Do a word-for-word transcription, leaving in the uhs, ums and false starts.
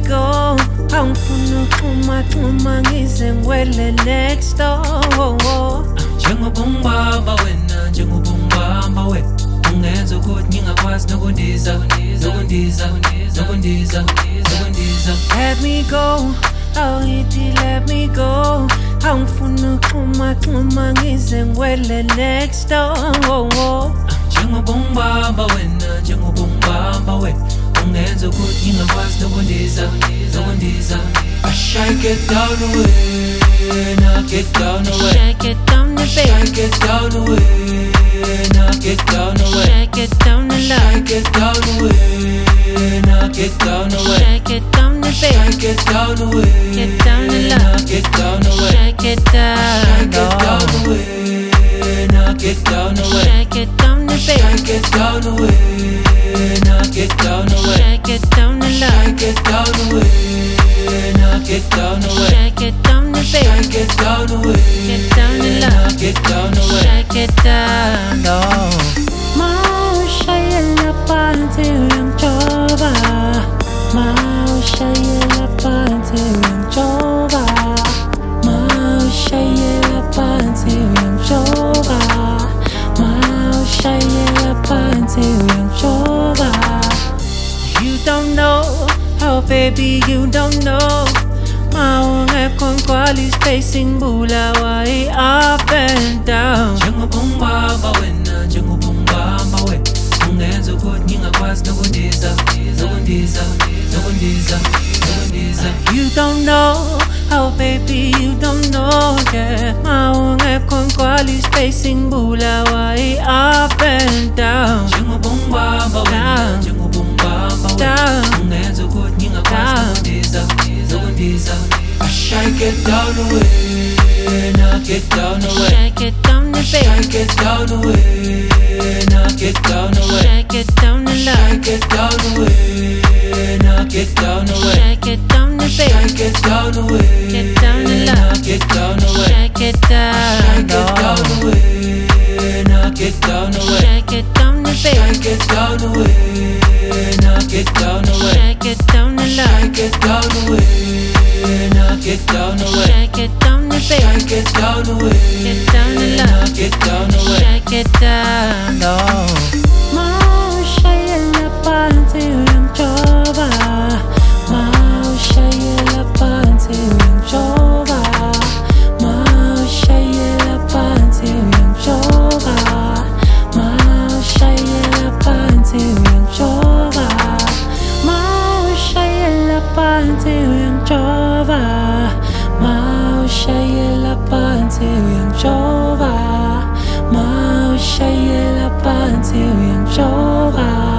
go. Angifuna uxhuma xhuma ngize ngwele next door. Njengobungibamba wena, njengobungibamba we ungenza ukuthi ngingakwazi nokundiza, nokundiza, nokundiza, nokundiza. Let me go, oh iti let me go. Angifuna uxhuma xhuma ngize ngwele next door. Njengobungibamba wena, njengobungibamba we ungenza ukuthi ngingakwazi nokundiza, nokundiza. I shake it down away, knock it down away. Shake it down the bass. Shake it down away, knock it down away. Shake it down the low. Shake it down away, knock it down away. Shake it down the bass. Shake it down away, Get down the low. knock it down away. Shake it down. Shake it down away, knock it down away. Shake it down the bass. Shake it down away, knock it down away. Shake it down the low. Shake it down away, knock it down away. Shake it down the bass. Shake it down away, Get down the low. knock it down away. Shake it down low. Maushayela phansi uyangijova. Maushayela phansi uyangijova. Maushayela phansi uyangijova. Maushayela phansi uyangijova. You don't know, oh baby you don't know. Maungekho ngigcwala space ngibulawa i-up and down. Njengobungibamba wena, njengobungibamba we ungenza ukuthi ngingakwazi nokundiza, nokundiza, nokundiza, nokundiza. You don't know, oh baby you don't know, yeah. Maungekho ngigcwala space ngibulawa i-up and down. Njengobungibamba wena, njengobungibamba we Down. ungenza ukuthi ngingakwazi nokundiza, nokundiza. I shake it down away, knock it down away. Shake it down the bass. Shake it down away, knock it down away. Shake it down the low. Shake it down away, knock it down away. Shake it down the bass. Shake it down away, Get down the low. knock it down away. Shake it down Shake it down low. away, knock it down away. Shake it down the bass. Shake it down away, knock it down away. Shake it down the low. Shake it down away, knock it down away. Shake it down the bass. Shake it down away, Get down the low. knock it down away. Shake it down low. Maushayela phansi uyangijova. Maushayela phansi uyangijova. Maushayela phansi uyangijova. Maushayela phansi uyangijova. Maushayela phansi uyangijova. Maushayela phansi uyangijova. Maushayela phansi uyangijova.